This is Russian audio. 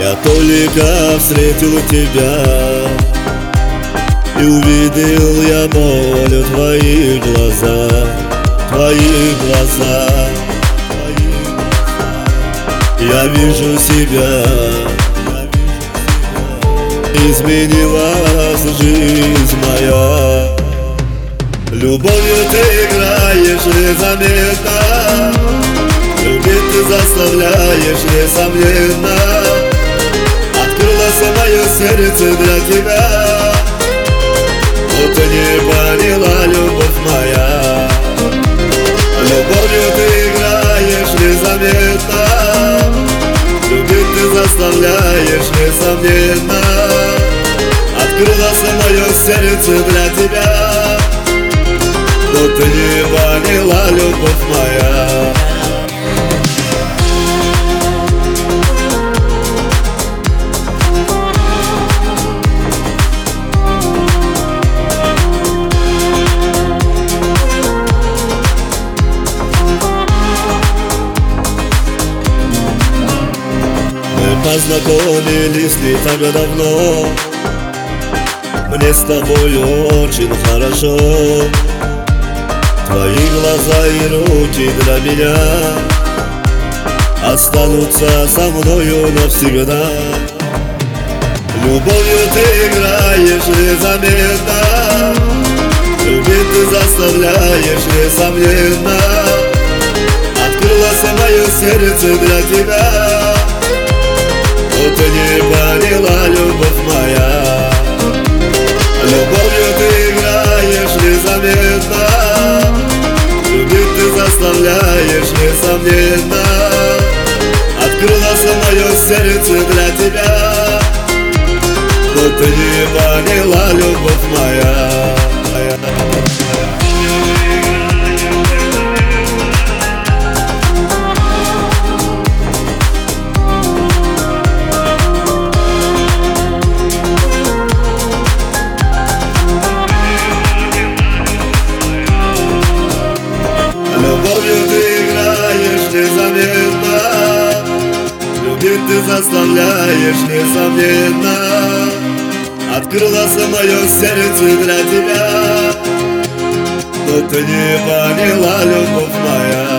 Я только встретил тебя, и увидел я боль в твоих глазах, твоих глазах. Я вижу себя, изменилась жизнь моя. Любовью ты играешь незаметно, любить ты заставляешь несомненно. Открылось мое сердце для тебя, но ты не поняла, любовь моя. Любовью ты играешь незаметно, любить ты заставляешь несомненно. Открылось мое сердце для тебя, но ты не поняла, любовь моя. Познакомились не так давно, мне с тобой очень хорошо. Твои глаза и руки для меня останутся со мною навсегда. Любовью ты играешь незаметно, любить ты заставляешь несомненно. Открылось мое сердце для тебя, но ты не поняла, любовь моя. Любовью ты играешь незаметно, любить ты заставляешь несомненно. Открылось мое сердце для тебя, но ты не поняла, любовь моя. Любовью ты играешь незаметно, любить ты заставляешь несомненно. Открылось мое сердце для тебя, но ты не поняла, любовь моя.